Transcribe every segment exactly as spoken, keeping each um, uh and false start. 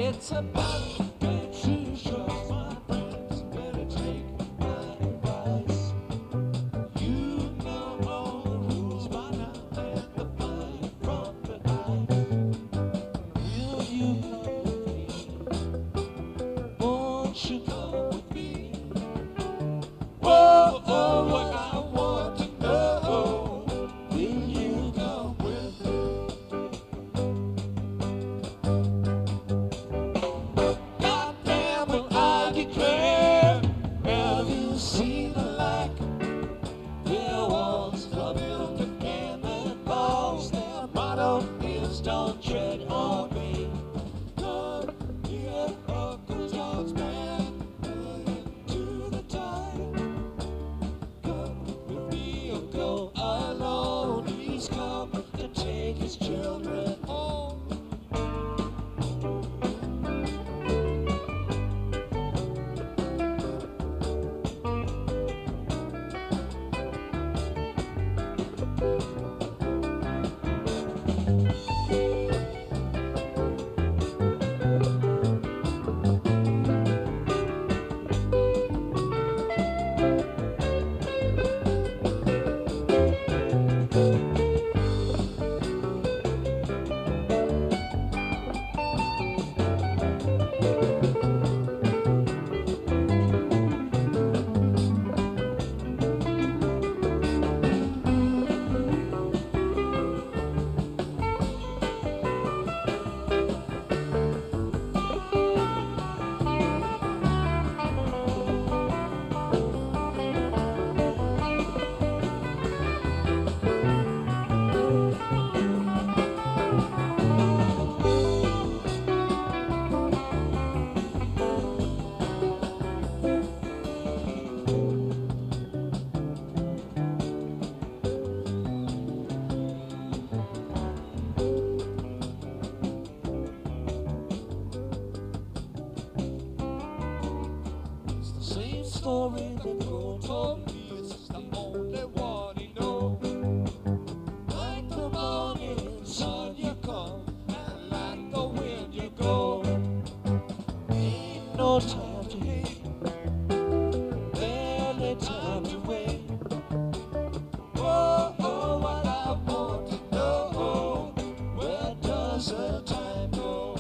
It's about time to show my friends. Better take my advice. You know all the rules by now, and the fire from behind. Will you come with me? Won't you come with me? Whoa, oh, what I want to know. Will you come with me? Goddamn, will I declare? Have you seen the like? Their walls are built of cannonballs. Their motto is don't tread on me. Don't hear Uncle John's band into the tide. Come with me or go alone. He's come to take his children home. It's the same story that Bro told me. It's the only one he knows. Like the morning sun you come, and like the wind you go. Ain't no time to hate, barely time to wait. Oh, oh, what I want to know, where does the time go?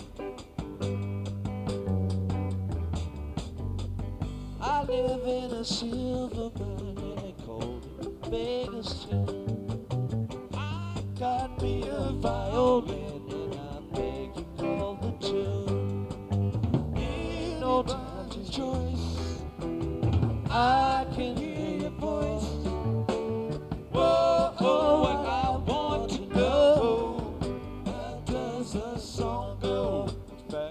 I live in a silver burning cold Vegas town. I got me a violin and I make you call the tune. Ain't no time to choice, I can hear your voice. Whoa, oh, what I want to know, where does the song go? Back.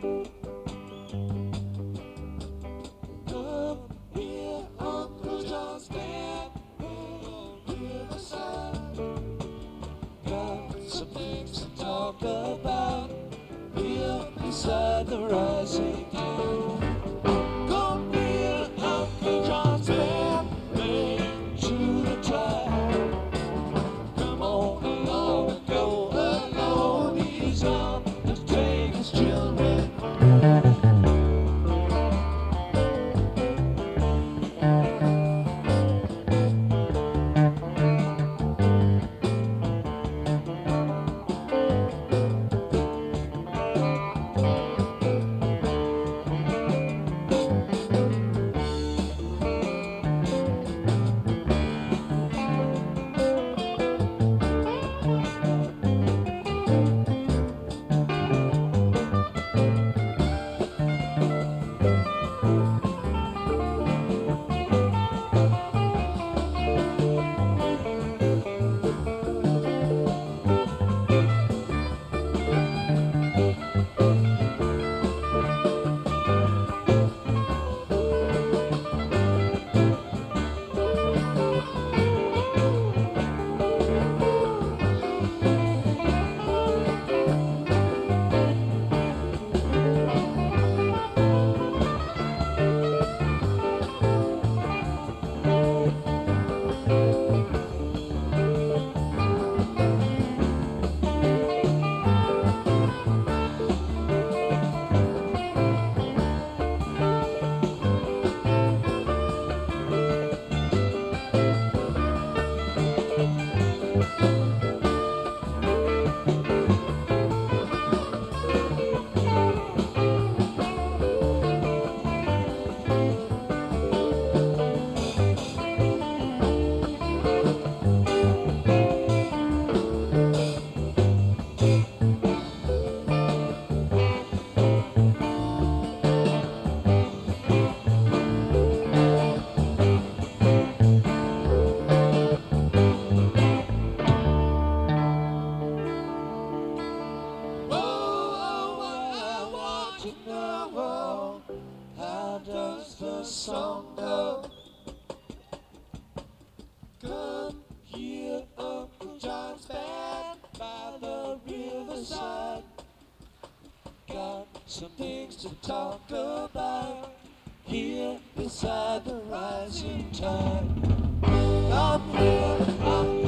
Come here, Uncle John's band on Riverside. Got some things to talk about here beside the rising tide. Come here, Uncle John's band, lay to the tide. Come on along and go alone. He's on to take his children home. a song go. Come hear Uncle John's band by the riverside. Got some things to talk about here beside the rising tide. Come here,